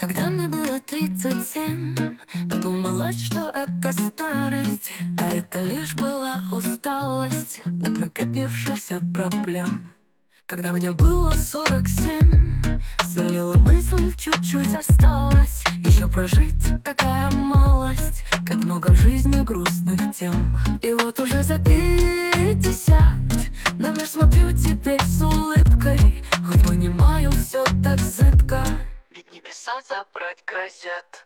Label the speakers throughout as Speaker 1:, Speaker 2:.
Speaker 1: Когда мне было 37, подумалось, что это старость, а это лишь была усталость от накопившихся проблем. Когда мне было 47, залила мысль, чуть-чуть осталось еще прожить, такая малость, как много в жизни грустных тем. И вот уже за 50 на мир смотрю теперь с улыбкой, хоть понимаю, все так зыбко, ведь небеса забрать грозят.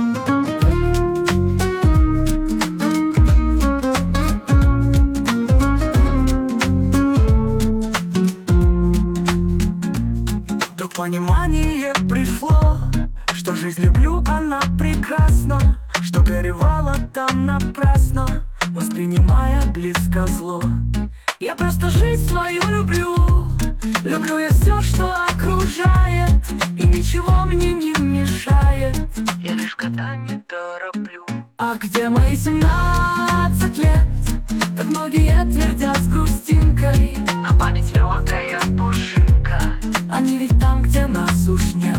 Speaker 1: Вдруг понимание пришло, что жизнь люблю, она прекрасна, что горевала там напрасно, воспринимая близко зло. Я просто жизнь свою люблю, люблю я все, что окружает, и ничего мне не мешает, я лишь года не тороплю. А где мои 17 лет? Так многие твердят с грустинкой, а память легкая пушинка, они ведь там, где нас уж нет.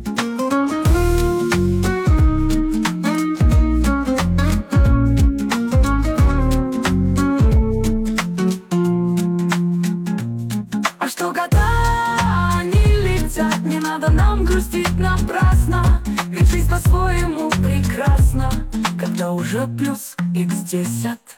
Speaker 1: А что года, они летят, не надо нам грустить напрасно, ведь жизнь по-своему прекрасна, когда уже плюс x10.